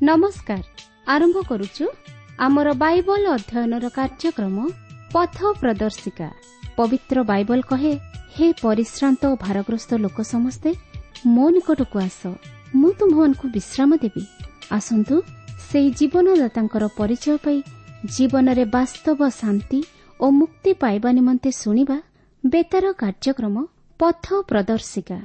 नमस्कार आरंभ करुचु आमर बाइबल अध्ययनर कार्यक्रम पथ प्रदर्शिका। पवित्र बाइबल कहे, हे परिश्रांत और भारग्रस्त लोक समस्ते मो निकट को आस, मु तुमको विश्राम देवी। आसंतु से जीवनदाता परिचय पाई जीवन रे वास्तव शांति और मुक्ति पाइबा निमंते सुनिबा बेतार कार्यक्रम पथ प्रदर्शिका।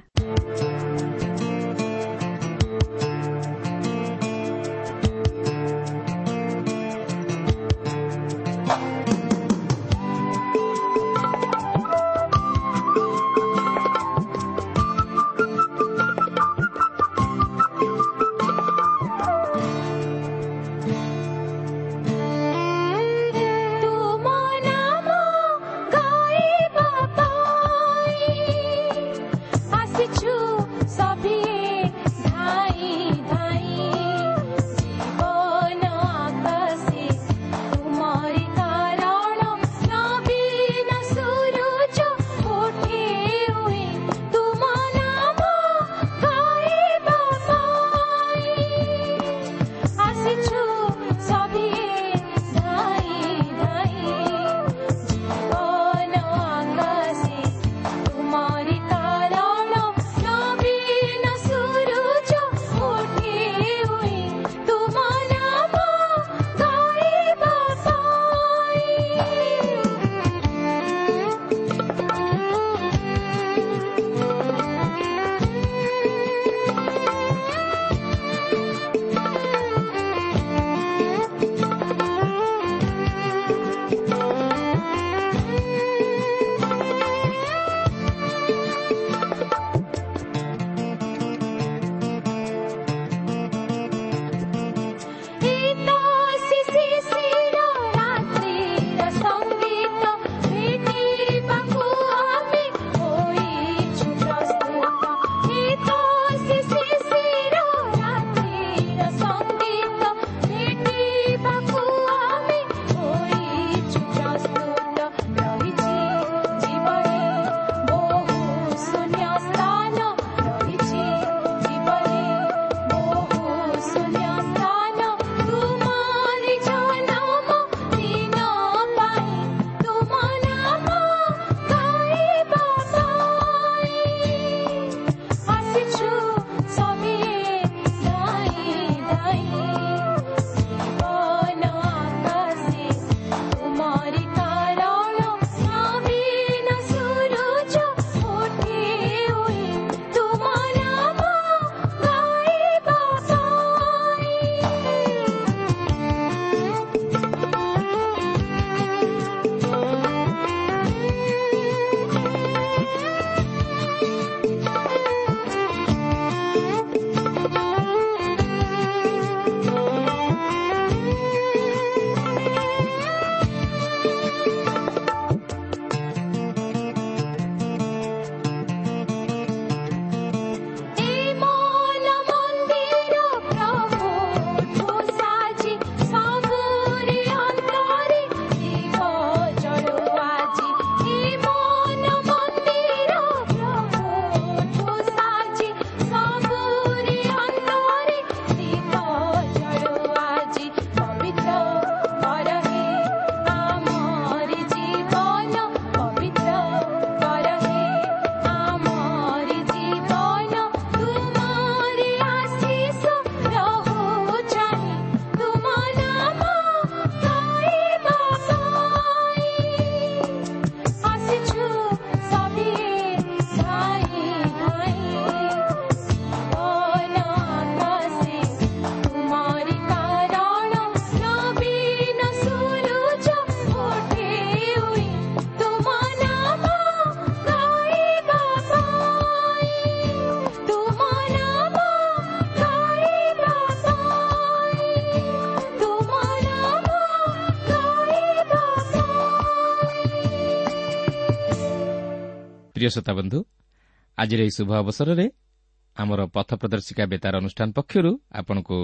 प्रिय श्रोता बंधु, आज शुभ अवसर में आमर पथ प्रदर्शिका बेतार अनुष्ठान पक्षर आपण को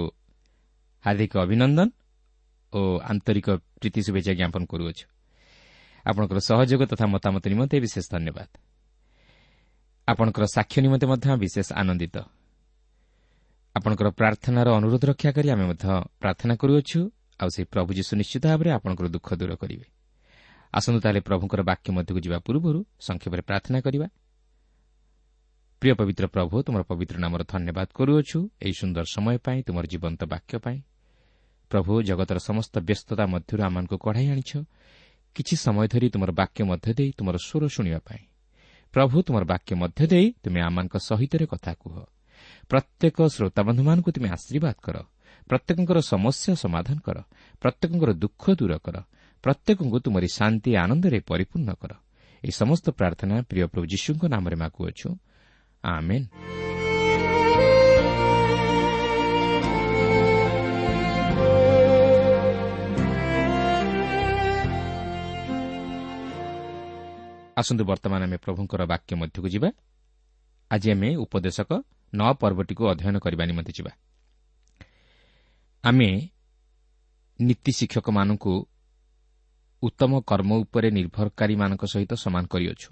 हार्दिक अभिनंदन और आंतरिक प्रीति शुभेच्छा ज्ञापन करुअछु। आपणकर सहयोग तथा मतामत निमंते विशेष धन्यवाद। आपणकर साक्ष्य निमंते विशेष आनंदित। ଆପଣଙ୍କର ପ୍ରାର୍ଥନାର ଅନୁରୋଧ ରକ୍ଷା କରି ଆମେ ମଧ୍ୟ ପ୍ରାର୍ଥନା କରୁଅଛୁ। ଆଉ ସେହି ପ୍ରଭୁ ଯୀଶୁ ନିଶ୍ଚିତ ଭାବରେ ଆପଣଙ୍କର ଦୁଃଖ ଦୂର କରିବେ। ଆସନ୍ତୁ ତାହେଲେ ପ୍ରଭୁଙ୍କର ବାକ୍ୟ ମଧ୍ୟକୁ ଯିବା ପୂର୍ବରୁ ସଂକ୍ଷେପରେ ପ୍ରାର୍ଥନା କରିବା। ପ୍ରିୟ ପବିତ୍ର ପ୍ରଭୁ, ତୁମର ପବିତ୍ର ନାମର ଧନ୍ୟବାଦ କରୁଅଛୁ ଏହି ସୁନ୍ଦର ସମୟ ପାଇଁ, ତୁମର ଜୀବନ୍ତ ବାକ୍ୟ ପାଇଁ। ପ୍ରଭୁ, ଜଗତର ସମସ୍ତ ବ୍ୟସ୍ତତା ମଧ୍ୟରୁ ଆମମାନଙ୍କୁ କଢ଼ାଇ ଆଣିଛ କିଛି ସମୟ ଧରି ତୁମର ବାକ୍ୟ ମଧ୍ୟ ଦେଇ ତୁମର ସ୍ୱର ଶୁଣିବା ପାଇଁ। ପ୍ରଭୁ, ତୁମର ବାକ୍ୟ ମଧ୍ୟ ଦେଇ ତୁମେ ଆମମାନଙ୍କ ସହିତ କଥା କୁହ। ପ୍ରତ୍ୟେକ ଶ୍ରୋତାବନ୍ଧୁମାନଙ୍କୁ ତୁମେ ଆଶୀର୍ବାଦ କର। ପ୍ରତ୍ୟେକଙ୍କର ସମସ୍ୟା ସମାଧାନ କର। ପ୍ରତ୍ୟେକଙ୍କର ଦୁଃଖ ଦୂର କର। ପ୍ରତ୍ୟେକଙ୍କୁ ତୁମରି ଶାନ୍ତି ଆନନ୍ଦରେ ପରିପୂର୍ଣ୍ଣ କର। ଏହି ସମସ୍ତ ପ୍ରାର୍ଥନା ପ୍ରିୟ ପ୍ରଭୁ ଯୀଶୁଙ୍କ ନାମରେ ମାଗୁଅଛୁ, ଆମେନ୍। ଆସନ୍ତୁ ବର୍ତ୍ତମାନ ଆମେ ପ୍ରଭୁଙ୍କର ବାକ୍ୟ ମଧ୍ୟକୁ ଯିବା। ଆଜି ଆମେ ଉପଦେଶକ 9 ପର୍ବଟିକୁ ଅଧ୍ୟୟନ କରିବା ନିମନ୍ତେ ଯିବା। ଆମେ ନୀତି ଶିକ୍ଷକମାନଙ୍କୁ ଉତ୍ତମ କର୍ମ ଉପରେ ନିର୍ଭରକାରୀମାନଙ୍କ ସହିତ ସମାନ କରିଅଛୁ।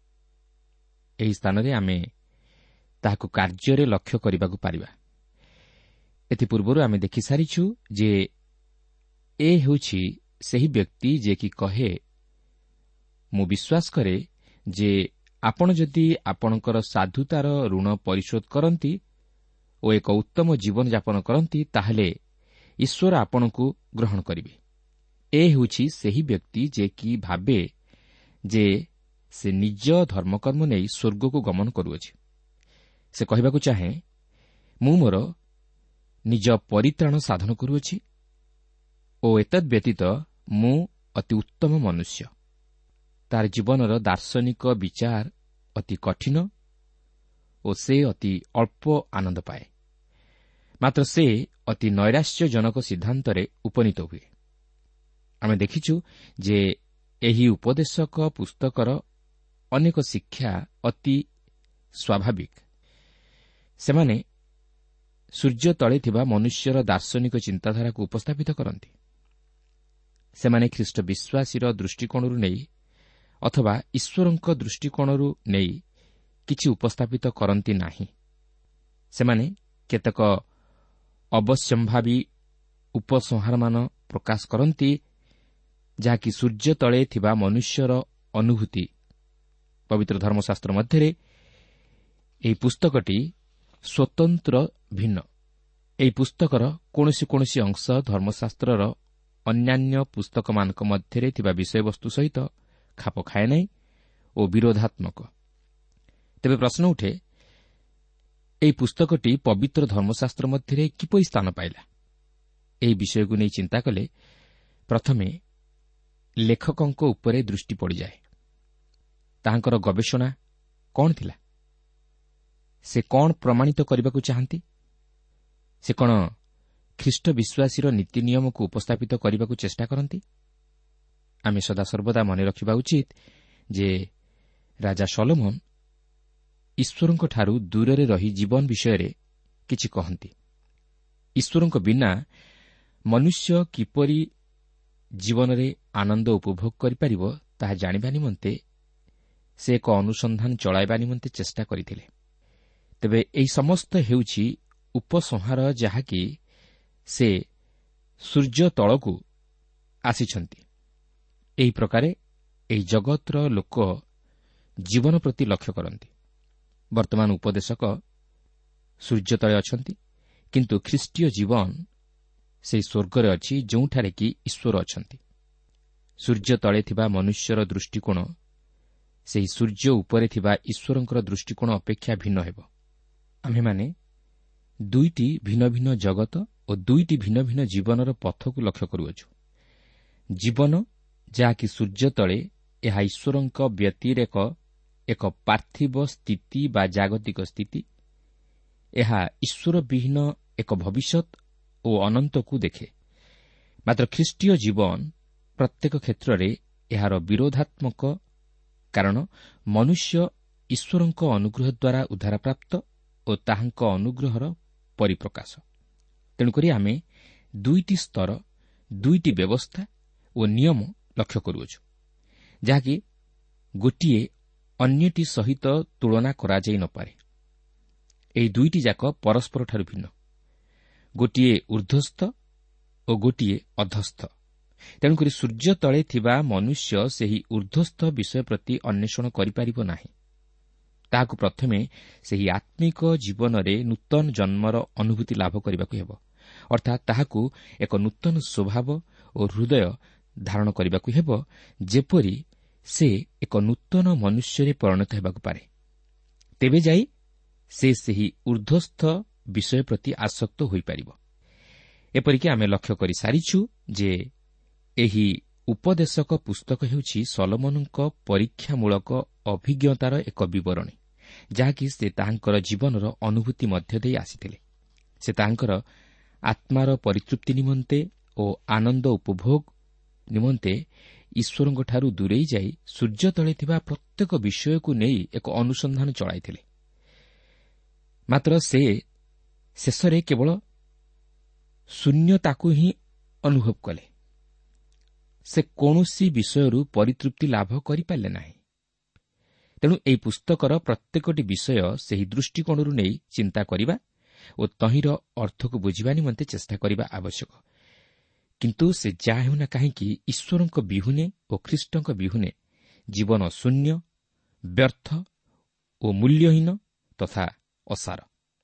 ଏହି ସ୍ଥାନରେ ଆମେ ତାହାକୁ କାର୍ଯ୍ୟରେ ଲକ୍ଷ୍ୟ କରିବାକୁ ପାରିବା। ଏଥିପୂର୍ବରୁ ଆମେ ଦେଖିସାରିଛୁ ଯେ ଏ ହେଉଛି ସେହି ବ୍ୟକ୍ତି ଯିଏକି କହେ, ମୁଁ ବିଶ୍ୱାସ କରେ ଯେ ଆପଣ ଯଦି ଆପଣଙ୍କର ସାଧୁତାର ଋଣ ପରିଶୋଧ କରନ୍ତି ଓ ଏକ ଉତ୍ତମ ଜୀବନଯାପନ କରନ୍ତି, ତାହେଲେ ଈଶ୍ୱର ଆପଣଙ୍କୁ ଗ୍ରହଣ କରିବେ। ଏ ହେଉଛି ସେହି ବ୍ୟକ୍ତି ଯିଏକି ଭାବେ ଯେ ସେ ନିଜ ଧର୍ମକର୍ମ ନେଇ ସ୍ୱର୍ଗକୁ ଗମନ କରୁଅଛି। ସେ କହିବାକୁ ଚାହେଁ, ମୁଁ ମୋର ନିଜ ପରିତ୍ରାଣ ସାଧନ କରୁଅଛି ଓ ଏତଦ୍ ବ୍ୟତୀତ ମୁଁ ଅତି ଉତ୍ତମ ମନୁଷ୍ୟ। ତାର ଜୀବନର ଦାର୍ଶନିକ ବିଚାର ଅତି କଠିନ ଓ ସେ ଅତି ଅଳ୍ପ ଆନନ୍ଦ ପାଏ। ମାତ୍ର ସେ ଅତି ନୈରାଶ୍ୟଜନକ ସିଦ୍ଧାନ୍ତରେ ଉପନୀତ ହୁଏ। ଆମେ ଦେଖିଛୁ ଯେ ଏହି ଉପଦେଶକ ପୁସ୍ତକର ଅନେକ ଶିକ୍ଷା ଅତି ସ୍ୱାଭାବିକ। ସେମାନେ ସୂର୍ଯ୍ୟ ତଳେ ଥିବା ମନୁଷ୍ୟର ଦାର୍ଶନିକ ଚିନ୍ତାଧାରାକୁ ଉପସ୍ଥାପିତ କରନ୍ତି। ସେମାନେ ଖ୍ରୀଷ୍ଟ ବିଶ୍ୱାସୀର ଦୃଷ୍ଟିକୋଣରୁ ନେଇ ଅଥବା ଈଶ୍ୱରଙ୍କ ଦୃଷ୍ଟିକୋଣରୁ ନେଇ କିଛି ଉପସ୍ଥାପିତ କରନ୍ତି ନାହିଁ। ସେମାନେ କେତେକ ଅବଶ୍ୟମ୍ଭାବୀ ଉପସଂହାରମାନ ପ୍ରକାଶ କରନ୍ତି, ଯାହାକି ସୂର୍ଯ୍ୟ ତଳେ ଥିବା ମନୁଷ୍ୟର ଅନୁଭୂତି। ପବିତ୍ର ଧର୍ମଶାସ୍ତ୍ର ମଧ୍ୟରେ ଏହି ପୁସ୍ତକଟି ସ୍ୱତନ୍ତ୍ର ଭିନ୍ନ। ଏହି ପୁସ୍ତକର କୌଣସି କୌଣସି ଅଂଶ ଧର୍ମଶାସ୍ତ୍ରର ଅନ୍ୟାନ୍ୟ ପୁସ୍ତକମାନଙ୍କ ମଧ୍ୟରେ ଥିବା ବିଷୟବସ୍ତୁ ସହିତ ଖାପ ଖାଏ ନାହିଁ ଓ ବିରୋଧାତ୍ମକ। ତେବେ ପ୍ରଶ୍ନ ଉଠେ, ଏହି ପୁସ୍ତକଟି ପବିତ୍ର ଧର୍ମଶାସ୍ତ୍ର ମଧ୍ୟରେ କିପରି ସ୍ଥାନ ପାଇଲା? ଏହି ବିଷୟକୁ ନେଇ ଚିନ୍ତା କଲେ ପ୍ରଥମେ ଲେଖକଙ୍କ ଉପରେ ଦୃଷ୍ଟି ପଡ଼ିଯାଏ। ତାହାଙ୍କର ଗବେଷଣା କ'ଣ ଥିଲା? ସେ କ'ଣ ପ୍ରମାଣିତ କରିବାକୁ ଚାହାନ୍ତି? ସେ କ'ଣ ଖ୍ରୀଷ୍ଟ ବିଶ୍ୱାସୀର ନୀତି ନିୟମକୁ ଉପସ୍ଥାପିତ କରିବାକୁ ଚେଷ୍ଟା କରନ୍ତି? ଆମେ ସଦାସର୍ବଦା ମନେ ରଖିବା ଉଚିତ ଯେ ରାଜା ସଲୋମନ ଈଶ୍ୱରଙ୍କଠାରୁ ଦୂରରେ ରହି ଜୀବନ ବିଷୟରେ କିଛି କହନ୍ତି। ଈଶ୍ୱରଙ୍କ ବିନା ମନୁଷ୍ୟ କିପରି ଜୀବନରେ ଆନନ୍ଦ ଉପଭୋଗ କରିପାରିବ ତାହା ଜାଣିବା ନିମନ୍ତେ ସେ ଏକ ଅନୁସନ୍ଧାନ ଚଳାଇବା ନିମନ୍ତେ ଚେଷ୍ଟା କରିଥିଲେ। ତେବେ ଏହି ସମସ୍ତ ହେଉଛି ଉପସଂହାର, ଯାହାକି ସେ ସୂର୍ଯ୍ୟ ତଳକୁ ଆସିଛନ୍ତି। ଏହି ପ୍ରକାରେ ଏହି ଜଗତର ଲୋକ ଜୀବନ ପ୍ରତି ଲକ୍ଷ୍ୟ କରନ୍ତି। ବର୍ତ୍ତମାନ ଉପଦେଶକ ସୂର୍ଯ୍ୟ ତଳେ ଅଛନ୍ତି, କିନ୍ତୁ ଖ୍ରୀଷ୍ଟୀୟ ଜୀବନ ସେହି ସ୍ୱର୍ଗରେ ଅଛି, ଯେଉଁଠାରେ କି ଈଶ୍ୱର ଅଛନ୍ତି। ସୂର୍ଯ୍ୟ ତଳେ ଥିବା ମନୁଷ୍ୟର ଦୃଷ୍ଟିକୋଣ ସେହି ସୂର୍ଯ୍ୟ ଉପରେ ଥିବା ଈଶ୍ୱରଙ୍କର ଦୃଷ୍ଟିକୋଣ ଅପେକ୍ଷା ଭିନ୍ନ ହେବ। ଆମ୍ଭେମାନେ ଦୁଇଟି ଭିନ୍ନ ଭିନ୍ନ ଜଗତ ଓ ଦୁଇଟି ଭିନ୍ନ ଭିନ୍ନ ଜୀବନର ପଥକୁ ଲକ୍ଷ୍ୟ କରୁଅଛୁ। ଜୀବନ ଯାହାକି ସୂର୍ଯ୍ୟ ତଳେ, ଏହା ଈଶ୍ୱରଙ୍କ ବ୍ୟତିରେକ ଏକ ପାର୍ଥିବ ସ୍ଥିତି ବା ଜାଗତିକ ସ୍ଥିତି। ଏହା ଈଶ୍ୱର ବିହୀନ ଏକ ଭବିଷ୍ୟତ ଓ ଅନନ୍ତକୁ ଦେଖେ। ମାତ୍ର ଖ୍ରୀଷ୍ଟୀୟ ଜୀବନ ପ୍ରତ୍ୟେକ କ୍ଷେତ୍ରରେ ଏହାର ବିରୋଧାତ୍ମକ, କାରଣ ମନୁଷ୍ୟ ଈଶ୍ୱରଙ୍କ ଅନୁଗ୍ରହ ଦ୍ୱାରା ଉଦ୍ଧାରପ୍ରାପ୍ତ ଓ ତାହାଙ୍କ ଅନୁଗ୍ରହର ପରିପ୍ରକାଶ। ତେଣୁକରି ଆମେ ଦୁଇଟି ସ୍ତର, ଦୁଇଟି ବ୍ୟବସ୍ଥା ଓ ନିୟମ ଲକ୍ଷ୍ୟ କରୁଅଛୁ, ଯାହାକି ଗୋଟିଏ ଅନ୍ୟଟି ସହିତ ତୁଳନା କରାଯାଇ ନ ପାରେ। ଏହି ଦୁଇଟି ଯାକ ପରସ୍ପରଠାରୁ ଭିନ୍ନ। ଗୋଟିଏ ଊର୍ଦ୍ଧ୍ୱସ୍ଥ ଓ ଗୋଟିଏ ଅଧସ୍ଥ। ତେଣୁକରି ସୂର୍ଯ୍ୟ ତଳେ ଥିବା ମନୁଷ୍ୟ ସେହି ଊର୍ଦ୍ଧ୍ୱସ୍ଥ ବିଷୟ ପ୍ରତି ଅନ୍ୱେଷଣ କରିପାରିବ ନାହିଁ। ତାହାକୁ ପ୍ରଥମେ ସେହି ଆତ୍ମିକ ଜୀବନରେ ନୂତନ ଜନ୍ମର ଅନୁଭୂତି ଲାଭ କରିବାକୁ ହେବ, ଅର୍ଥାତ୍ ତାହାକୁ ଏକ ନୂତନ ସ୍ୱଭାବ ଓ ହୃଦୟ ଧାରଣ କରିବାକୁ ହେବ, ଯେପରି ସେ ଏକ ନୂତନ ମନୁଷ୍ୟରେ ପରିଣତ ହେବାକୁ ପାରେ। ତେବେ ଯାଇ ସେ ସେହି ଊର୍ଦ୍ଧ୍ୱସ୍ଥ ବିଷୟ ପ୍ରତି ଆସକ୍ତ ହୋଇପାରିବ। ଏପରିକି ଆମେ ଲକ୍ଷ୍ୟ କରିସାରିଛୁ ଯେ ଏହି ଉପଦେଶକ ପୁସ୍ତକ ହେଉଛି ସଲୋମନଙ୍କ ପରୀକ୍ଷାମୂଳକ ଅଭିଜ୍ଞତାର ଏକ ବିବରଣୀ, ଯାହାକି ସେ ତାହାଙ୍କର ଜୀବନର ଅନୁଭୂତି ମଧ୍ୟ ଦେଇ ଆସିଥିଲେ। ସେ ତାହାଙ୍କର ଆତ୍ମାର ପରିତୃପ୍ତି ନିମନ୍ତେ ଓ ଆନନ୍ଦ ଉପଭୋଗ ନିମନ୍ତେ ଈଶ୍ୱରଙ୍କଠାରୁ ଦୂରେଇ ଯାଇ ସୂର୍ଯ୍ୟ ତଳେ ଥିବା ପ୍ରତ୍ୟେକ ବିଷୟକୁ ନେଇ ଏକ ଅନୁସନ୍ଧାନ ଚଳାଇଥିଲେ। ମାତ୍ର ସେ ଶେଷରେ କେବଳ ଶୂନ୍ୟତାକୁ ହିଁ ଅନୁଭବ କଲେ। ସେ କୌଣସି ବିଷୟରୁ ପରିତୃପ୍ତି ଲାଭ କରିପାରିଲେ ନାହିଁ। ତେଣୁ ଏହି ପୁସ୍ତକର ପ୍ରତ୍ୟେକଟି ବିଷୟ ସେହି ଦୃଷ୍ଟିକୋଣରୁ ନେଇ ଚିନ୍ତା କରିବା ଓ ତହିଁର ଅର୍ଥକୁ ବୁଝିବା ନିମନ୍ତେ ଚେଷ୍ଟା କରିବା ଆବଶ୍ୟକ। କିନ୍ତୁ ସେ ଯାହା ହେଉନା କାହିଁକି ଈଶ୍ୱରଙ୍କ ବିହୁନେ ଓ ଖ୍ରୀଷ୍ଟଙ୍କ ବିହୁନେ ଜୀବନ ଶୂନ୍ୟ, ବ୍ୟର୍ଥ ଓ ମୂଲ୍ୟହୀନ ତଥା ଅସାର।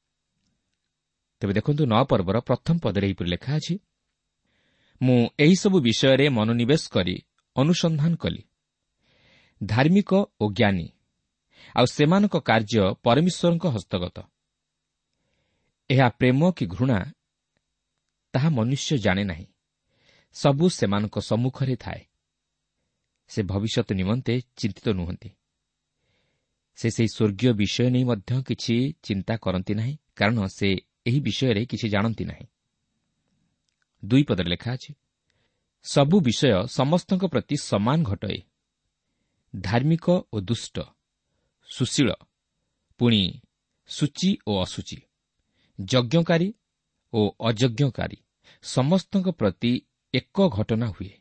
ତେବେ ଦେଖନ୍ତୁ 9 ପର୍ବର ପ୍ରଥମ ପଦରେ ଏହିପରି ଲେଖା ଅଛି, ମୁଁ ଏହିସବୁ ବିଷୟରେ ମନୋନିବେଶ କରି ଅନୁସନ୍ଧାନ କଲି। ଧାର୍ମିକ ଓ ଜ୍ଞାନୀ, ଆଉ ସେମାନଙ୍କ କାର୍ଯ୍ୟ ପରମେଶ୍ୱରଙ୍କ ହସ୍ତଗତ। ଏହା ପ୍ରେମ କି ଘୃଣା ତାହା ମନୁଷ୍ୟ ଜାଣେ ନାହିଁ। ସବୁ ସେମାନଙ୍କ ସମ୍ମୁଖରେ ଥାଏ। ସେ ଭବିଷ୍ୟତ ନିମନ୍ତେ ଚିନ୍ତିତ ନୁହନ୍ତି। ସେ ସେହି ସ୍ୱର୍ଗୀୟ ବିଷୟ ନେଇ ମଧ୍ୟ କିଛି ଚିନ୍ତା କରନ୍ତି ନାହିଁ, କାରଣ ସେ ଏହି ବିଷୟରେ କିଛି ଜାଣନ୍ତି ନାହିଁ। 2 ପଦରେ ଲେଖା ଅଛି, ସବୁ ବିଷୟ ସମସ୍ତଙ୍କ ପ୍ରତି ସମାନ ଘଟଏ। ଧାର୍ମିକ ଓ ଦୁଷ୍ଟ, ସୁଶୀଳ ପୁଣି ସୂଚି ଓ ଅଶୁଚି, ଯଜ୍ଞକାରୀ ଓ ଅଯଜ୍ଞକାରୀ ସମସ୍ତଙ୍କ ପ୍ରତି ଏକ ଘଟନା ହୁଏ।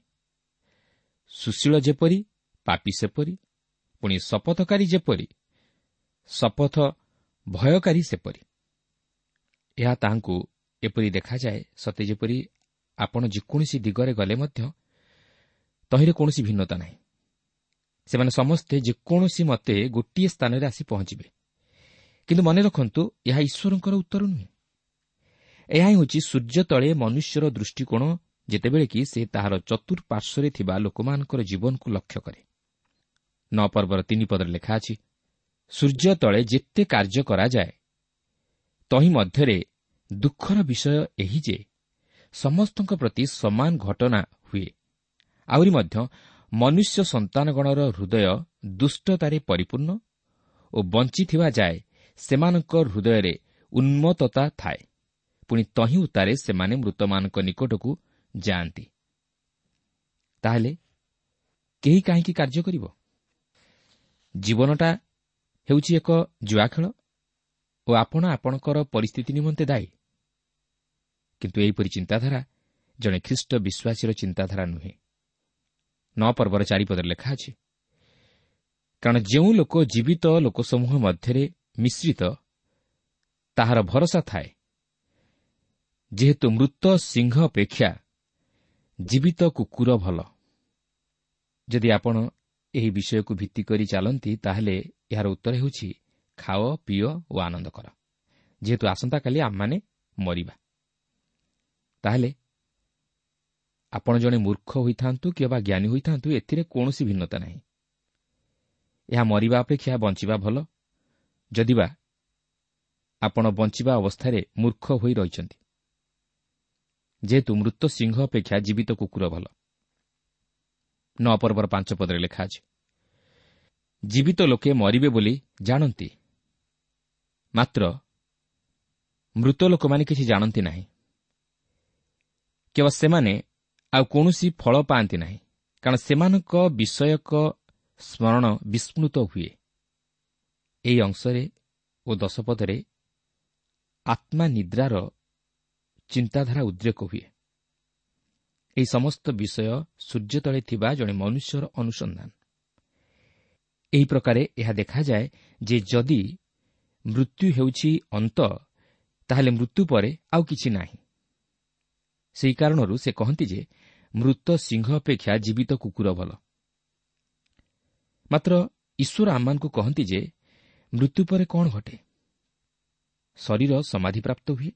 ସୁଶୀଳ ଯେପରି, ପାପୀ ସେପରି, ପୁଣି ଶପଥକାରୀ ଯେପରି, ଶପଥ ଭୟକାରୀ ସେପରି। ଏହା ତାହାଙ୍କୁ ଏପରି ଦେଖାଯାଏ, ସତେ ଯେପରି ଆପଣ ଯେକୌଣସି ଦିଗରେ ଗଲେ ମଧ୍ୟ ତହିଁରେ କୌଣସି ଭିନ୍ନତା ନାହିଁ। ସେମାନେ ସମସ୍ତେ ଯେକୌଣସି ମତେ ଗୋଟିଏ ସ୍ଥାନରେ ଆସି ପହଞ୍ଚିବେ। କିନ୍ତୁ ମନେ ରଖନ୍ତୁ, ଏହା ଈଶ୍ୱରଙ୍କର ଉତ୍ତର ନୁହେଁ। ଏହା ହେଉଛି ସୂର୍ଯ୍ୟ ତଳେ ମନୁଷ୍ୟର ଦୃଷ୍ଟିକୋଣ, ଯେତେବେଳେ କି ସେ ତାହାର ଚତୁଃପାର୍ଶ୍ୱରେ ଥିବା ଲୋକମାନଙ୍କର ଜୀବନକୁ ଲକ୍ଷ୍ୟ କରେ। 9 ପର୍ବର 3 ପଦରେ ଲେଖା ଅଛି, ସୂର୍ଯ୍ୟ ତଳେ ଯେତେ କାର୍ଯ୍ୟ କରାଯାଏ, ତହିଁ ମଧ୍ୟରେ ଦୁଃଖର ବିଷୟ ଏହି ଯେ ସମସ୍ତଙ୍କ ପ୍ରତି ସମାନ ଘଟଣା ହୁଏ। ଆହୁରି ମଧ୍ୟ ମନୁଷ୍ୟ ସନ୍ତାନଗଣର ହୃଦୟ ଦୁଷ୍ଟତାରେ ପରିପୂର୍ଣ୍ଣ ଓ ବଞ୍ଚିଥିବା ଯାଏ ସେମାନଙ୍କ ହୃଦୟରେ ଉନ୍ମତ୍ତତା ଥାଏ। ପୁଣି ତହିଁ ଉତ୍ତାରେ ସେମାନେ ମୃତମାନଙ୍କ ନିକଟକୁ ଯାଆନ୍ତି। ତାହେଲେ କେହି କାହିଁକି କାର୍ଯ୍ୟ କରିବ? ଜୀବନଟା ହେଉଛି ଏକ ଜୁଆ ଖେଳ ଓ ଆପଣ ଆପଣଙ୍କର ପରିସ୍ଥିତି ନିମନ୍ତେ ଦାୟୀ। କିନ୍ତୁ ଏହିପରି ଚିନ୍ତାଧାରା ଜଣେ ଖ୍ରୀଷ୍ଟ ବିଶ୍ୱାସୀର ଚିନ୍ତାଧାରା ନୁହେଁ। 9 ପର୍ବର 4 ପଦରେ ଲେଖା ଅଛି, କାରଣ ଯେଉଁ ଲୋକ ଜୀବିତ ଲୋକସମୂହ ମଧ୍ୟରେ ମିଶ୍ରିତ, ତାହାର ଭରସା ଥାଏ, ଯେହେତୁ ମୃତ ସିଂହ ଅପେକ୍ଷା ଜୀବିତ କୁକୁର ଭଲ। ଯଦି ଆପଣ ଏହି ବିଷୟକୁ ଭିତ୍ତି କରି ଚାଲନ୍ତି, ତାହେଲେ ଏହାର ଉତ୍ତର ହେଉଛି ଖାଅ, ପିଅ ଓ ଆନନ୍ଦ କର, ଯେହେତୁ ଆସନ୍ତାକାଲି ଆମମାନେ ମରିବା। ତାହେଲେ ଆପଣ ଜଣେ ମୂର୍ଖ ହୋଇଥାନ୍ତୁ କିମ୍ବା ଜ୍ଞାନୀ ହୋଇଥାନ୍ତୁ, ଏଥିରେ କୌଣସି ଭିନ୍ନତା ନାହିଁ। ଏହା ମରିବା ଅପେକ୍ଷା ବଞ୍ଚିବା ଭଲ, ଯଦିବା ଆପଣ ବଞ୍ଚିବା ଅବସ୍ଥାରେ ମୂର୍ଖ ହୋଇ ରହିଛନ୍ତି। ଯେହେତୁ ମୃତ ସିଂହ ଅପେକ୍ଷା ଜୀବିତ କୁକୁର ଭଲ। 9 ପର୍ବର 5 ପଦରେ ଲେଖା ଅଛି, ଜୀବିତ ଲୋକେ ମରିବେ ବୋଲି ଜାଣନ୍ତି, ମାତ୍ର ମୃତ ଲୋକମାନେ କିଛି ଜାଣନ୍ତି ନାହିଁ। କେବଳ ସେମାନେ ଆଉ କୌଣସି ଫଳ ପାଆନ୍ତି ନାହିଁ, କାରଣ ସେମାନଙ୍କ ବିଷୟକ ସ୍ମରଣ ବିସ୍ମୃତ ହୁଏ। ଏହି ଅଂଶରେ ଓ 10 ପଦରେ ଆତ୍ମା ନିଦ୍ରାର ଚିନ୍ତାଧାରା ଉଦ୍ରେକ ହୁଏ। ଏହି ସମସ୍ତ ବିଷୟ ସୂର୍ଯ୍ୟ ତଳେ ଥିବା ଜଣେ ମନୁଷ୍ୟର ଅନୁସନ୍ଧାନ। ଏହି ପ୍ରକାରେ ଏହା ଦେଖାଯାଏ ଯେ ଯଦି ମୃତ୍ୟୁ ହେଉଛି ଅନ୍ତ, ତାହେଲେ ମୃତ୍ୟୁ ପରେ ଆଉ କିଛି ନାହିଁ। ସେହି କାରଣରୁ ସେ କହନ୍ତି ଯେ ମୃତ ସିଂହ ଅପେକ୍ଷା ଜୀବିତ କୁକୁର ଭଲ। ମାତ୍ର ଈଶ୍ୱର ଆମମାନଙ୍କୁ କହନ୍ତି ଯେ ମୃତ୍ୟୁ ପରେ କ'ଣ ଘଟେ? ଶରୀର ସମାଧିପ୍ରାପ୍ତ ହୁଏ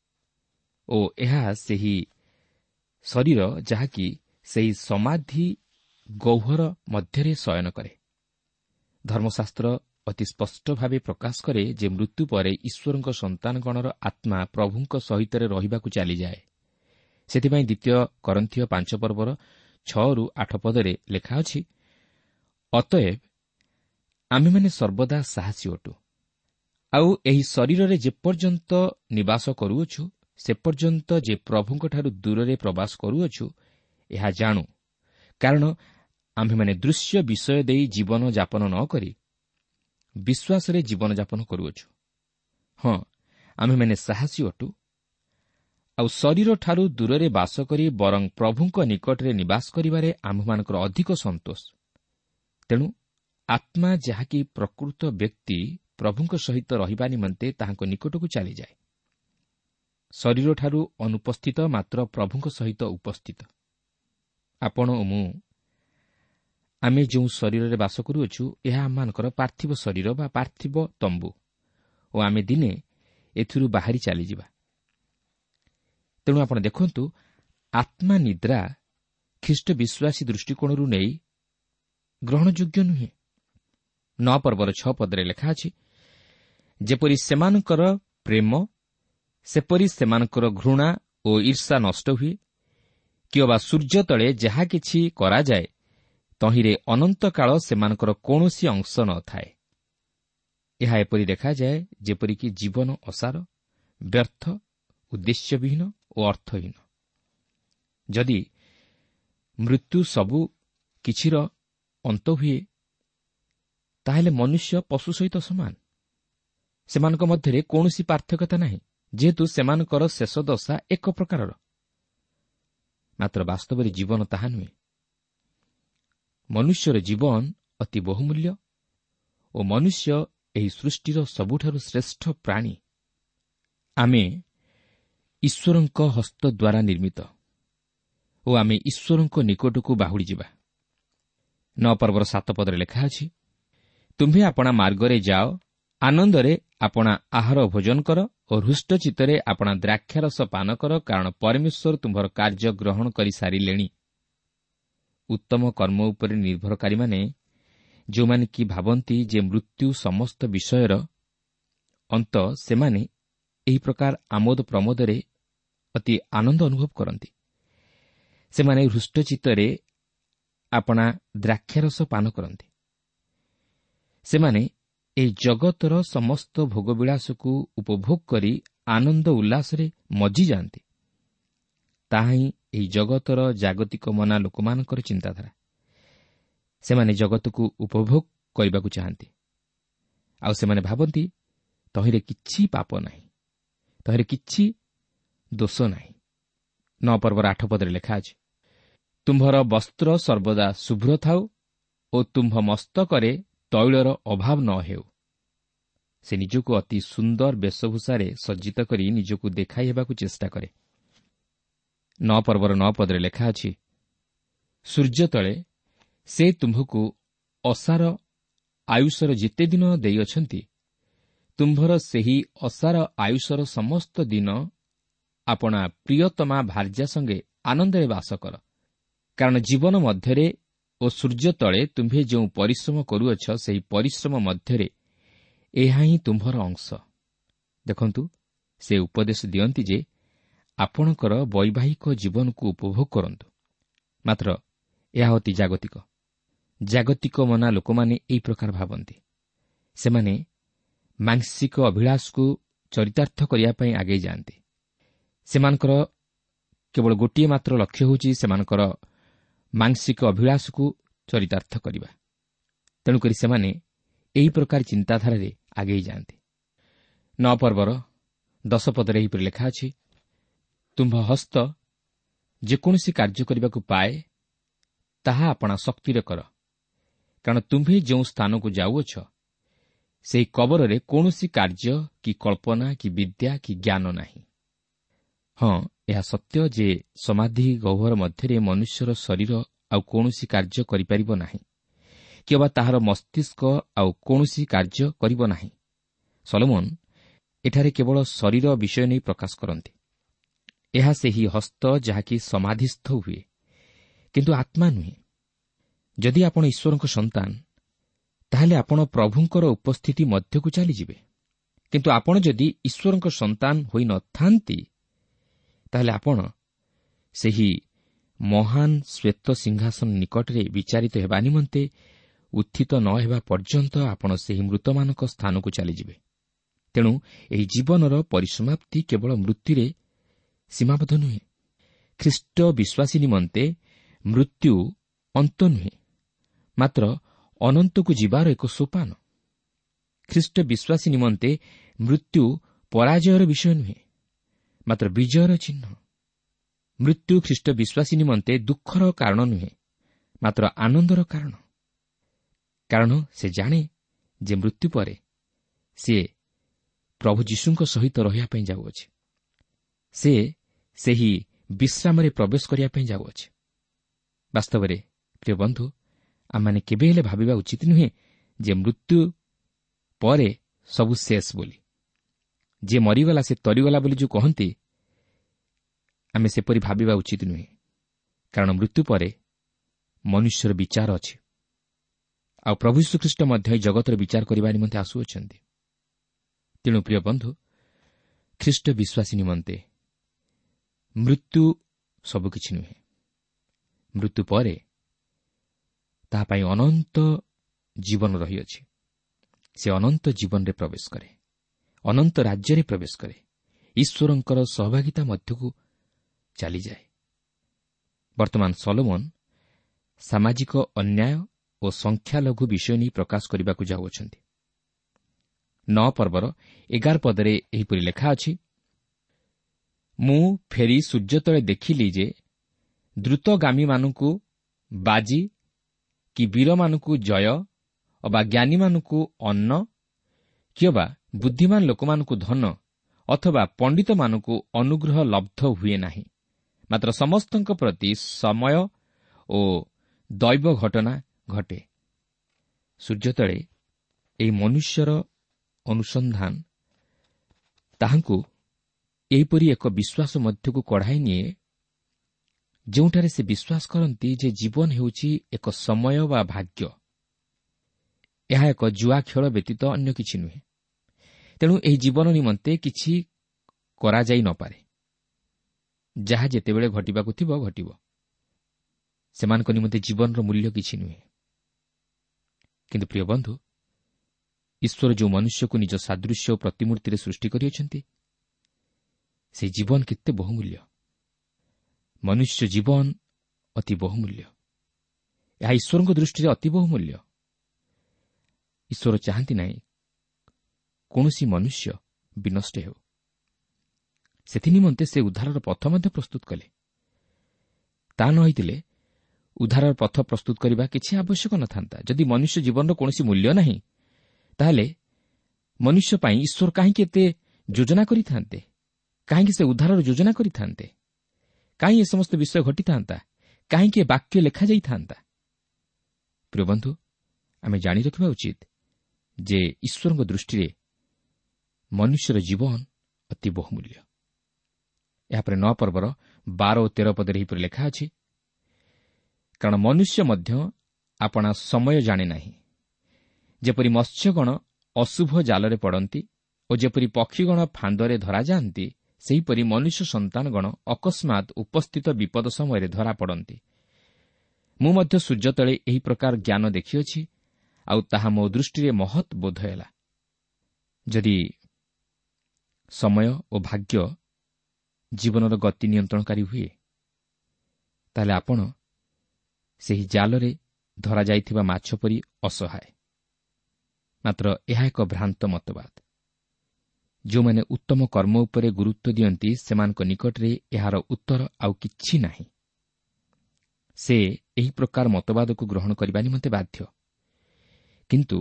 ଓ ଏହା ସେହି ଶରୀର ଯାହାକି ସେହି ସମାଧି ଗହ୍ୱର ମଧ୍ୟରେ ଶୟନ କରେ। ଧର୍ମଶାସ୍ତ୍ର ଅତି ସ୍ପଷ୍ଟ ଭାବେ ପ୍ରକାଶ କରେ ଯେ ମୃତ୍ୟୁ ପରେ ଈଶ୍ୱରଙ୍କ ସନ୍ତାନଗଣର ଆତ୍ମା ପ୍ରଭୁଙ୍କ ସହିତ ରହିବାକୁ ଚାଲିଯାଏ। ସେଥିପାଇଁ ଦ୍ୱିତୀୟ କରନ୍ଥୀୟ 5 ପର୍ବର 6-8 ପଦରେ ଲେଖା ଅଛି, ଅତଏବ ଆମେମାନେ ସର୍ବଦା ସାହସୀ ଅଟୁ। ଆଉ ଏହି ଶରୀରରେ ଯେପର୍ଯ୍ୟନ୍ତ ନିବାସ କରୁଅଛୁ ସେ ପର୍ଯ୍ୟନ୍ତ ଯେ ପ୍ରଭୁଙ୍କଠାରୁ ଦୂରରେ ପ୍ରବାସ କରୁଅଛୁ ଏହା ଜାଣୁ। କାରଣ ଆମ୍ଭେମାନେ ଦୃଶ୍ୟ ବିଷୟ ଦେଇ ଜୀବନଯାପନ ନ କରି ବିଶ୍ୱାସରେ ଜୀବନଯାପନ କରୁଅଛୁ। ହଁ, ଆମ୍ଭେମାନେ ସାହସୀ ଅଟୁ, ଆଉ ଶରୀରଠାରୁ ଦୂରରେ ବାସ କରି ବରଂ ପ୍ରଭୁଙ୍କ ନିକଟରେ ନିବାସ କରିବାରେ ଆମ୍ଭମାନଙ୍କର ଅଧିକ ସନ୍ତୋଷ। ତେଣୁ ଆତ୍ମା ଯାହାକି ପ୍ରକୃତ ବ୍ୟକ୍ତି ପ୍ରଭୁଙ୍କ ସହିତ ରହିବା ନିମନ୍ତେ ତାହାଙ୍କ ନିକଟକୁ ଚାଲିଯାଏ। ଶରୀରଠାରୁ ଅନୁପସ୍ଥିତ ମାତ୍ର ପ୍ରଭୁଙ୍କ ସହିତ ଉପସ୍ଥିତ। ଆପଣ ଓ ମୁଁ ଆମେ ଯେଉଁ ଶରୀରରେ ବାସ କରୁଅଛୁ ଏହା ଆମମାନଙ୍କର ପାର୍ଥିବ ଶରୀର ବା ପାର୍ଥିବ ତମ୍ବୁ ଓ ଆମେ ଦିନେ ଏଥିରୁ ବାହାରି ଚାଲିଯିବା। ତେଣୁ ଆପଣ ଦେଖନ୍ତୁ, ଆତ୍ମା ନିଦ୍ରା ଖ୍ରୀଷ୍ଟ ବିଶ୍ୱାସୀ ଦୃଷ୍ଟିକୋଣରୁ ନେଇ ଗ୍ରହଣଯୋଗ୍ୟ ନୁହେଁ। 9 ପର୍ବର 6 ପଦରେ ଲେଖା ଅଛି, ଯେପରି ସେମାନଙ୍କର ପ୍ରେମ ସେପରି ସେମାନଙ୍କର ଘୃଣା ଓ ଈର୍ଷା ନଷ୍ଟ ହୁଏ, କିମ୍ବା ସୂର୍ଯ୍ୟ ତଳେ ଯାହା କିଛି କରାଯାଏ ତହିଁରେ ଅନନ୍ତକାଳ ସେମାନଙ୍କର କୌଣସି ଅଂଶ ନ ଥାଏ। ଏହା ଏପରି ଦେଖାଯାଏ ଯେପରିକି ଜୀବନ ଅସାର, ବ୍ୟର୍ଥ, ଉଦ୍ଦେଶ୍ୟବିହୀନ ଓ ଅର୍ଥହୀନ। ଯଦି ମୃତ୍ୟୁ ସବୁ କିଛିର ଅନ୍ତ ହୁଏ, ତାହେଲେ ମନୁଷ୍ୟ ପଶୁ ସହିତ ସମାନ। ସେମାନଙ୍କ ମଧ୍ୟରେ କୌଣସି ପାର୍ଥକ୍ୟତା ନାହିଁ, ଯେହେତୁ ସେମାନଙ୍କର ଶେଷ ଦଶା ଏକ ପ୍ରକାରର। ମାତ୍ର ବାସ୍ତବରେ ଜୀବନ ତାହା ନୁହେଁ। ମନୁଷ୍ୟର ଜୀବନ ଅତି ବହୁମୂଲ୍ୟ ଓ ମନୁଷ୍ୟ ଏହି ସୃଷ୍ଟିର ସବୁଠାରୁ ଶ୍ରେଷ୍ଠ ପ୍ରାଣୀ। ଆମେ ଈଶ୍ୱରଙ୍କ ହସ୍ତ ଦ୍ୱାରା ନିର୍ମିତ ଓ ଆମେ ଈଶ୍ୱରଙ୍କ ନିକଟକୁ ବାହୁଡ଼ିଯିବା। 9 ପର୍ବର 7 ପଦରେ ଲେଖା ଅଛି, ତୁମ୍ଭେ ଆପଣା ମାର୍ଗରେ ଯାଅ, ଆନନ୍ଦରେ ଆପଣା ଆହାର ଭୋଜନ କର ଓ ହୃଷ୍ଟ ଚିତ୍ତରେ ଆପଣା ଦ୍ରାକ୍ଷାରସ ପାନ କର, କାରଣ ପରମେଶ୍ୱର ତୁମ୍ଭର କାର୍ଯ୍ୟ ଗ୍ରହଣ କରିସାରିଲେଣି। ଉତ୍ତମ କର୍ମ ଉପରେ ନିର୍ଭରକାରୀମାନେ ଯେଉଁମାନେ କି ଭାବନ୍ତି ଯେ ମୃତ୍ୟୁ ସମସ୍ତ ବିଷୟର ଅନ୍ତ, ସେମାନେ ଏହି ପ୍ରକାର ଆମୋଦ ପ୍ରମୋଦରେ ଅତି ଆନନ୍ଦ ଅନୁଭବ କରନ୍ତି। ସେମାନେ ହୃଷ୍ଟଚିତ୍ତରେ ଆପଣା ଦ୍ରାକ୍ଷାରସ ପାନ କରନ୍ତି। ସେମାନେ ଏହି ଜଗତର ସମସ୍ତ ଭୋଗବିଳାସକୁ ଉପଭୋଗ କରି ଆନନ୍ଦ ଉଲ୍ଲାସରେ ମଜିଯାଆନ୍ତି। ତାହା ହିଁ ଏହି ଜଗତର ଜାଗତିକ ମନା ଲୋକମାନଙ୍କର ଚିନ୍ତାଧାରା। ସେମାନେ ଜଗତକୁ ଉପଭୋଗ କରିବାକୁ ଚାହାନ୍ତି, ଆଉ ସେମାନେ ଭାବନ୍ତି ତହିଁରେ କିଛି ପାପ ନାହିଁ, ତହିଁରେ କିଛି ଦୋଷ ନାହିଁ। 9 ପର୍ବର 8 ପଦରେ ଲେଖା ଅଛି, ତୁମ୍ଭର ବସ୍ତ୍ର ସର୍ବଦା ଶୁଭ୍ର ଥାଉ ଓ ତୁମ୍ଭ ମସ୍ତକରେ ତୈଳର ଅଭାବ ନ ହେଉ। ସେ ନିଜକୁ ଅତି ସୁନ୍ଦର ବେଶଭୂଷାରେ ସଜ୍ଜିତ କରି ନିଜକୁ ଦେଖାଇ ହେବାକୁ ଚେଷ୍ଟା କରେ। 9 ପର୍ବର 9 ପଦରେ ଲେଖା ଅଛି, ସୂର୍ଯ୍ୟ ତଳେ ସେ ତୁମ୍ଭକୁ ଅସାର ଆୟୁଷର ଯେତେ ଦିନ ଦେଇଅଛନ୍ତି, ତୁମ୍ଭର ସେହି ଅସାର ଆୟୁଷର ସମସ୍ତ ଦିନ ଆପଣା ପ୍ରିୟତମା ଭାର୍ଯ୍ୟା ସଙ୍ଗେ ଆନନ୍ଦରେ ବାସ କର। କାରଣ ଜୀବନ ମଧ୍ୟରେ ଓ ସୂର୍ଯ୍ୟ ତଳେ ତୁମ୍ଭେ ଯେଉଁ ପରିଶ୍ରମ କରୁଅଛ, ସେହି ପରିଶ୍ରମ ମଧ୍ୟରେ ଏହା ହିଁ ତୁମ୍ଭର ଅଂଶ। ଦେଖନ୍ତୁ, ସେ ଉପଦେଶ ଦିଅନ୍ତି ଯେ ଆପଣଙ୍କର ବୈବାହିକ ଜୀବନକୁ ଉପଭୋଗ କରନ୍ତୁ। ମାତ୍ର ଏହା ଅତି ଜାଗତିକ। ଜାଗତିକ ମନା ଲୋକମାନେ ଏହି ପ୍ରକାର ଭାବନ୍ତି। ସେମାନେ ମାଂସିକ ଅଭିଳାଷକୁ ଚରିତାର୍ଥ କରିବା ପାଇଁ ଆଗେଇ ଯାଆନ୍ତି। ସେମାନଙ୍କର କେବଳ ଗୋଟିଏ ମାତ୍ର ଲକ୍ଷ୍ୟ ହେଉଛି ସେମାନଙ୍କର ମାଂସିକ ଅଭିଳାଷକୁ ଚରିତାର୍ଥ କରିବା। ତେଣୁକରି ସେମାନେ ଏହି ପ୍ରକାର ଚିନ୍ତାଧାରାରେ ଆଗେଇ ଯାଆନ୍ତି। 9 ପର୍ବର 10 ପଦରେ ଏହିପରି ଲେଖା ଅଛି, ତୁମ୍ଭ ହସ୍ତ ଯେକୌଣସି କାର୍ଯ୍ୟ କରିବାକୁ ପାଏ, ତାହା ଆପଣା ଶକ୍ତିରେ କର, କାରଣ ତୁମ୍ଭେ ଯେଉଁ ସ୍ଥାନକୁ ଯାଉଅଛ, ସେହି କବରରେ କୌଣସି କାର୍ଯ୍ୟ କି କଳ୍ପନା କି ବିଦ୍ୟା କି ଜ୍ଞାନ ନାହିଁ। ହଁ, ଏହା ସତ୍ୟ ଯେ ସମାଧି ଗହ୍ୱର ମଧ୍ୟରେ ମନୁଷ୍ୟର ଶରୀର ଆଉ କୌଣସି କାର୍ଯ୍ୟ କରିପାରିବ ନାହିଁ, କିମ୍ବା ତାହାର ମସ୍ତିଷ୍କ ଆଉ କୌଣସି କାର୍ଯ୍ୟ କରିବ ନାହିଁ। ସଲୋମନ ଏଠାରେ କେବଳ ଶରୀର ବିଷୟ ନେଇ ପ୍ରକାଶ କରନ୍ତି। ଏହା ସେହି ହସ୍ତ ଯାହାକି ସମାଧିସ୍ଥ ହୁଏ, କିନ୍ତୁ ଆତ୍ମା ନୁହେଁ। ଯଦି ଆପଣ ଈଶ୍ୱରଙ୍କ ସନ୍ତାନ, ତାହେଲେ ଆପଣ ପ୍ରଭୁଙ୍କର ଉପସ୍ଥିତି ମଧ୍ୟକୁ ଚାଲିଯିବେ। କିନ୍ତୁ ଆପଣ ଯଦି ଈଶ୍ୱରଙ୍କ ସନ୍ତାନ ହୋଇନଥାନ୍ତି, ତାହେଲେ ଆପଣ ସେହି ମହାନ ଶ୍ୱେତ ସିଂହାସନ ନିକଟରେ ବିଚାରିତ ହେବା ନିମନ୍ତେ ଉତ୍ଥିତ ନ ହେବା ପର୍ଯ୍ୟନ୍ତ ଆପଣ ସେହି ମୃତମାନଙ୍କ ସ୍ଥାନକୁ ଚାଲିଯିବେ। ତେଣୁ ଏହି ଜୀବନର ପରିସମାପ୍ତି କେବଳ ମୃତ୍ୟୁରେ ସୀମାବଦ୍ଧ ନୁହେଁ। ଖ୍ରୀଷ୍ଟ ବିଶ୍ୱାସୀ ନିମନ୍ତେ ମୃତ୍ୟୁ ଅନ୍ତ ନୁହେଁ, ମାତ୍ର ଅନନ୍ତକୁ ଯିବାର ଏକ ସୋପାନ। ଖ୍ରୀଷ୍ଟ ବିଶ୍ୱାସୀ ନିମନ୍ତେ ମୃତ୍ୟୁ ପରାଜୟର ବିଷୟ ନୁହେଁ, ମାତ୍ର ବିଜୟର ଚିହ୍ନ। ମୃତ୍ୟୁ ଖ୍ରୀଷ୍ଟ ବିଶ୍ୱାସୀ ନିମନ୍ତେ ଦୁଃଖର କାରଣ ନୁହେଁ, ମାତ୍ର ଆନନ୍ଦର କାରଣ। କାରଣ ସେ ଜାଣେ ଯେ ମୃତ୍ୟୁ ପରେ ସେ ପ୍ରଭୁ ଯୀଶୁଙ୍କ ସହିତ ରହିବା ପାଇଁ ଯାଉଅଛି। ସେ ସେହି ବିଶ୍ରାମରେ ପ୍ରବେଶ କରିବା ପାଇଁ ଯାଉଅଛି। ବାସ୍ତବରେ ପ୍ରିୟ ବନ୍ଧୁ, ଆମମାନେ କେବେ ହେଲେ ଭାବିବା ଉଚିତ ନୁହେଁ ଯେ ମୃତ୍ୟୁ ପରେ ସବୁ ଶେଷ ବୋଲି। ଯିଏ ମରିଗଲା ସେ ତରିଗଲା ବୋଲି ଯେଉଁ କହନ୍ତି, ଆମେ ସେପରି ଭାବିବା ଉଚିତ ନୁହେଁ। କାରଣ ମୃତ୍ୟୁ ପରେ ମନୁଷ୍ୟର ବିଚାର ଅଛି, ଆଉ ପ୍ରଭୁ ଯୀଶୁଖ୍ରୀଷ୍ଟ ମଧ୍ୟ ଏହି ଜଗତର ବିଚାର କରିବା ନିମନ୍ତେ ଆସୁଅଛନ୍ତି। ତେଣୁ ପ୍ରିୟ ବନ୍ଧୁ, ଖ୍ରୀଷ୍ଟ ବିଶ୍ୱାସୀ ନିମନ୍ତେ ମୃତ୍ୟୁ ସବୁକିଛି ନୁହେଁ। ମୃତ୍ୟୁ ପରେ ତାହା ପାଇଁ ଅନନ୍ତ ଜୀବନ ରହିଅଛି। ସେ ଅନନ୍ତ ଜୀବନରେ ପ୍ରବେଶ କରେ, ଅନନ୍ତ ରାଜ୍ୟରେ ପ୍ରବେଶ କରେ, ଈଶ୍ୱରଙ୍କର ସହଭାଗିତା ମଧ୍ୟକୁ ଚାଲିଯାଏ। ବର୍ତ୍ତମାନ ସଲୋମନ ସାମାଜିକ ଅନ୍ୟାୟ ଓ ସଂଖ୍ୟାଲଘୁ ବିଷୟ ନେଇ ପ୍ରକାଶ କରିବାକୁ ଯାଉଅଛନ୍ତି। 9 ପର୍ବର 11 ପଦରେ ଏହିପରି ଲେଖା ଅଛି, ମୁଁ ଫେରି ସୂର୍ଯ୍ୟତଳେ ଦେଖିଲି ଯେ ଦ୍ରୁତଗାମୀମାନଙ୍କୁ ବାଜି କି ବୀରମାନଙ୍କୁ ଜୟ ଅବା ଜ୍ଞାନୀମାନଙ୍କୁ ଅନ୍ନ କିମ୍ବା ବୁଦ୍ଧିମାନ ଲୋକମାନଙ୍କୁ ଧନ ଅଥବା ପଣ୍ଡିତମାନଙ୍କୁ ଅନୁଗ୍ରହ ଲବ୍ଧ ହୁଏ ନାହିଁ, ମାତ୍ର ସମସ୍ତଙ୍କ ପ୍ରତି ସମୟ ଓ ଦୈବ ଘଟଣା ଘଟେ। ସୂର୍ଯ୍ୟତଳେ ଏହି ମନୁଷ୍ୟର ଅନୁସନ୍ଧାନ ତାହାଙ୍କୁ ଏହିପରି ଏକ ବିଶ୍ୱାସ ମଧ୍ୟକୁ କଢ଼ାଇ ନିଏ, ଯେଉଁଠାରେ ସେ ବିଶ୍ୱାସ କରନ୍ତି ଯେ ଜୀବନ ହେଉଛି ଏକ ସମୟ ବା ଭାଗ୍ୟ। ଏହା ଏକ ଜୁଆ ଖେଳ ବ୍ୟତୀତ ଅନ୍ୟ କିଛି ନୁହେଁ। ତେଣୁ ଏହି ଜୀବନ ନିମନ୍ତେ କିଛି କରାଯାଇ ନପାରେ। ଯାହା ଯେତେବେଳେ ଘଟିବାକୁ ଥିବ ଘଟିବ। ସେମାନଙ୍କ ନିମନ୍ତେ ଜୀବନର ମୂଲ୍ୟ କିଛି ନୁହେଁ। କିନ୍ତୁ ପ୍ରିୟ ବନ୍ଧୁ, ଈଶ୍ୱର ଯେଉଁ ମନୁଷ୍ୟକୁ ନିଜ ସାଦୃଶ୍ୟ ଓ ପ୍ରତିମୂର୍ତ୍ତିରେ ସୃଷ୍ଟି କରିଅଛନ୍ତି, ସେହି ଜୀବନ କେତେ ବହୁମୂଲ୍ୟ। ମନୁଷ୍ୟ ଜୀବନ ଅତି ବହୁମୂଲ୍ୟ। ଏହା ଈଶ୍ୱରଙ୍କ ଦୃଷ୍ଟିରେ ଅତି ବହୁମୂଲ୍ୟ। ଈଶ୍ୱର ଚାହାନ୍ତି ନାହିଁ କୌଣସି ମନୁଷ୍ୟ ବିନଷ୍ଟ ହେଉ। ସେଥିନିମନ୍ତେ ସେ ଉଦ୍ଧାରର ପଥ ମଧ୍ୟ ପ୍ରସ୍ତୁତ କଲେ। ତା ନ ହୋଇଥିଲେ ଉଦ୍ଧାରର ପଥ ପ୍ରସ୍ତୁତ କରିବା କିଛି ଆବଶ୍ୟକ ନଥାନ୍ତା। ଯଦି ମନୁଷ୍ୟ ଜୀବନର କୌଣସି ମୂଲ୍ୟ ନାହିଁ, ତାହେଲେ ମନୁଷ୍ୟ ପାଇଁ ଈଶ୍ୱର କାହିଁକି ଏତେ ଯୋଜନା କରିଥାନ୍ତେ? କାହିଁକି ସେ ଉଦ୍ଧାରର ଯୋଜନା କରିଥାନ୍ତେ? କାହିଁ ଏ ସମସ୍ତ ବିଷୟ ଘଟିଥାନ୍ତା? କାହିଁକି ଏ ବାକ୍ୟ ଲେଖାଯାଇଥାନ୍ତା? ପ୍ରିୟ ବନ୍ଧୁ, ଆମେ ଜାଣି ରଖିବା ଉଚିତ ଯେ ଈଶ୍ୱରଙ୍କ ଦୃଷ୍ଟିରେ ମନୁଷ୍ୟର ଜୀବନ ଅତି ବହୁମୂଲ୍ୟ। ଏହାପରେ 9 ପର୍ବର 12 ଓ 13 ପଦରେ ଏହିପରି ଲେଖା ଅଛି, କାରଣ ମନୁଷ୍ୟ ମଧ୍ୟ ଆପଣା ସମୟ ଜାଣେ ନାହିଁ। ଯେପରି ମତ୍ସ୍ୟଗଣ ଅଶୁଭ ଜାଲରେ ପଡ଼ନ୍ତି ଓ ଯେପରି ପକ୍ଷୀଗଣ ଫାନ୍ଦରେ ଧରାଯାଆନ୍ତି, ସେହିପରି ମନୁଷ୍ୟ ସନ୍ତାନଗଣ ଅକସ୍ମାତ୍ ଉପସ୍ଥିତ ବିପଦ ସମୟରେ ଧରାପଡ଼ନ୍ତି। ମୁଁ ମଧ୍ୟ ସୂର୍ଯ୍ୟତଳେ ଏହି ପ୍ରକାର ଜ୍ଞାନ ଦେଖିଅଛି, ଆଉ ତାହା ମୋ ଦୃଷ୍ଟିରେ ମହତ୍ ବୋଧ ହେଲା। ଯଦି ସମୟ ଓ ଭାଗ୍ୟ ଜୀବନର ଗତି ନିୟନ୍ତ୍ରଣକାରୀ ହୁଏ, ତାହେଲେ ଆପଣ ସେହି ଜାଲରେ ଧରାଯାଇଥିବା ମାଛ ପରି ଅସହାୟ। ମାତ୍ର ଏହା ଏକ ଭ୍ରାନ୍ତ ମତବାଦ। ଯେଉଁମାନେ ଉତ୍ତମ କର୍ମ ଉପରେ ଗୁରୁତ୍ୱ ଦିଅନ୍ତି, ସେମାନଙ୍କ ନିକଟରେ ଏହାର ଉତ୍ତର ଆଉ କିଛି ନାହିଁ। ସେ ଏହି ପ୍ରକାର ମତବାଦକୁ ଗ୍ରହଣ କରିବା ନିମନ୍ତେ ବାଧ୍ୟ। କିନ୍ତୁ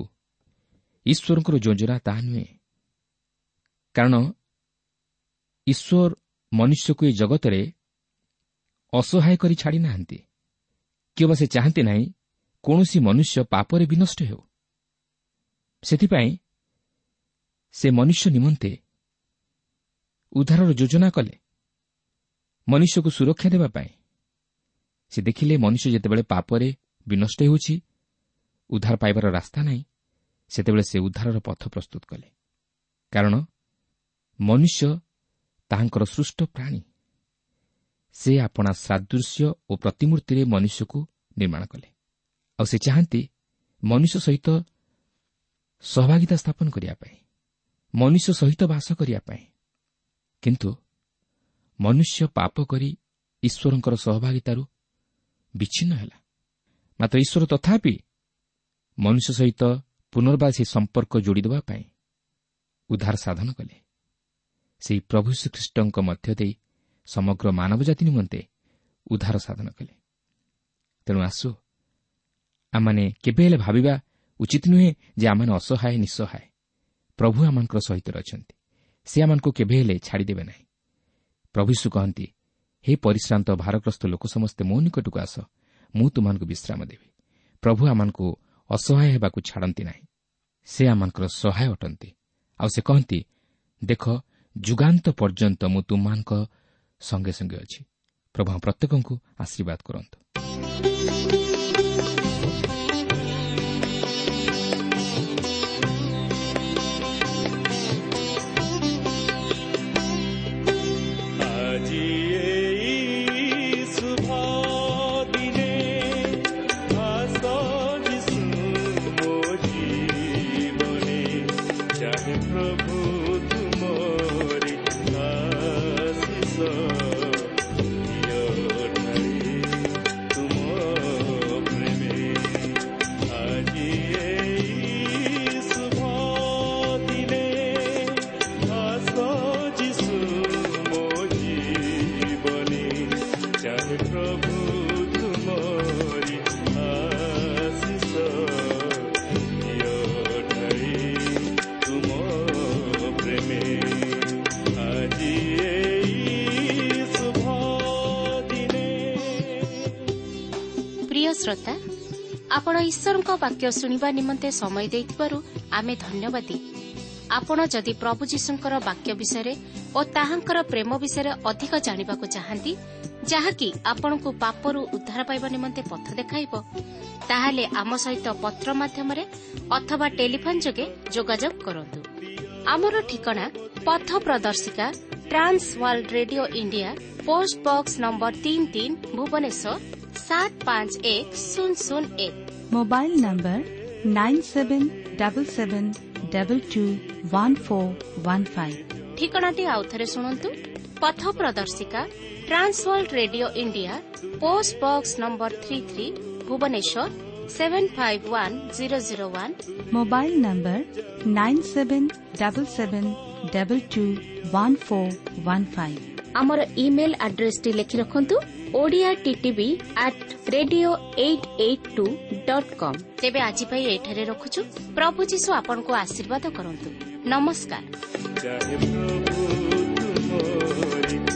ଈଶ୍ୱରଙ୍କର ଯୋଜନା ତାହା ନୁହେଁ। କାରଣ ଈଶ୍ୱର ମନୁଷ୍ୟକୁ ଏହି ଜଗତରେ ଅସହାୟ କରି ଛାଡ଼ି ନାହାନ୍ତି, କିମ୍ବା ସେ ଚାହାନ୍ତି ନାହିଁ କୌଣସି ମନୁଷ୍ୟ ପାପରେ ବିନଷ୍ଟ ହେଉ। ସେଥିପାଇଁ ସେ ମନୁଷ୍ୟ ନିମନ୍ତେ ଉଦ୍ଧାରର ଯୋଜନା କଲେ। ମନୁଷ୍ୟକୁ ସୁରକ୍ଷା ଦେବା ପାଇଁ ସେ ଦେଖିଲେ ମନୁଷ୍ୟ ଯେତେବେଳେ ପାପରେ ବିନଷ୍ଟ ହେଉଛି, ଉଦ୍ଧାର ପାଇବାର ରାସ୍ତା ନାହିଁ, ସେତେବେଳେ ସେ ଉଦ୍ଧାରର ପଥ ପ୍ରସ୍ତୁତ କଲେ। କାରଣ ମନୁଷ୍ୟ ତାହାଙ୍କର ସୃଷ୍ଟ ପ୍ରାଣୀ। ସେ ଆପଣା ସାଦୃଶ୍ୟ ଓ ପ୍ରତିମୂର୍ତ୍ତିରେ ମନୁଷ୍ୟକୁ ନିର୍ମାଣ କଲେ। ଆଉ ସେ ଚାହାନ୍ତି ମନୁଷ୍ୟ ସହିତ ସହଭାଗିତା ସ୍ଥାପନ କରିବା ପାଇଁ, ମନୁଷ୍ୟ ସହିତ ବାସ କରିବା ପାଇଁ। କିନ୍ତୁ ମନୁଷ୍ୟ ପାପ କରି ଈଶ୍ୱରଙ୍କର ସହଭାଗିତାରୁ ବିଚ୍ଛିନ୍ନ ହେଲା। ମାତ୍ର ଈଶ୍ୱର ତଥାପି ମନୁଷ୍ୟ ସହିତ ପୁନର୍ବାର ସେହି ସମ୍ପର୍କ ଯୋଡ଼ିଦେବା ପାଇଁ ଉଦ୍ଧାର ସାଧନ କଲେ। ସେହି ପ୍ରଭୁ ଶ୍ରୀଖ୍ରୀଷ୍ଟଙ୍କ ମଧ୍ୟ ଦେଇ ସମଗ୍ର ମାନବ ଜାତି ନିମନ୍ତେ ଉଦ୍ଧାର ସାଧନ କଲେ। ତେଣୁ ଆସୁ ଆମମାନେ କେବେ ହେଲେ ଭାବିବା ଉଚିତ ନୁହେଁ ଯେ ଆମମାନେ ଅସହାୟ ନିଃସହାୟ। ପ୍ରଭୁ ଆମମାନଙ୍କର ସହିତ ଅଛନ୍ତି, ସେ ଆମମାନଙ୍କୁ କେବେ ହେଲେ ଛାଡ଼ିଦେବେ ନାହିଁ। ପ୍ରଭୁ ଯୀଶୁ କହନ୍ତି, ହେ ପରିଶ୍ରାନ୍ତ ଭାରଗ୍ରସ୍ତ ଲୋକ ସମସ୍ତେ ମୋ ନିକଟକୁ ଆସ, ମୁଁ ତୁମମାନଙ୍କୁ ବିଶ୍ରାମ ଦେବି। ପ୍ରଭୁ ଆମମାନଙ୍କୁ ଅସହାୟ ହେବାକୁ ଛାଡ଼ନ୍ତି ନାହିଁ, ସେ ଆମମାନଙ୍କର ସହାୟ ଅଟନ୍ତି। ଆଉ ସେ କହନ୍ତି, ଦେଖ ଯୁଗାନ୍ତ ପର୍ଯ୍ୟନ୍ତ ମୁଁ ତୁମମାନଙ୍କ ସଙ୍ଗେ ସଙ୍ଗେ ଅଛି। ପ୍ରଭୁ ପ୍ରତ୍ୟେକଙ୍କୁ ଆଶୀର୍ବାଦ କରନ୍ତୁ। श्रोता, आपण ईश्वरଙ୍କ वाक्य शुणिबा निमंते समय देइतिबारु आमे धन्यवादी। आपण जदि प्रभु जीशुଙ୍କର वाक्य विषय और ताहांकर प्रेम विषय अधिक जानिबा को चाहंती, जहाँकि आपणको पापरु उद्धार पाइबा निमंते पथ देखाइबो, ताहाले आम सहित पत्र माध्यमरे अथवा टेलीफोन जोगे जोगाजोग करंतु। आमर ठिकाना पथ प्रदर्शिका trans world radio India, post box number 33 Bhubaneswar 751001। Mobile number 9777221415। ठिकानाटी आउथरे सुनंतु, पथ प्रदर्शिका trans world radio India, post box number 33 Bhubaneswar 751001। Mobile number 9777221415। आमर ईमेल एड्रेस टी लिखि रखंतु, odiattb@radio882.com। तेबे आजि पई एठारे रखुछु। प्रभु जीशु आपनको आशीर्वाद करंतु। नमस्कार।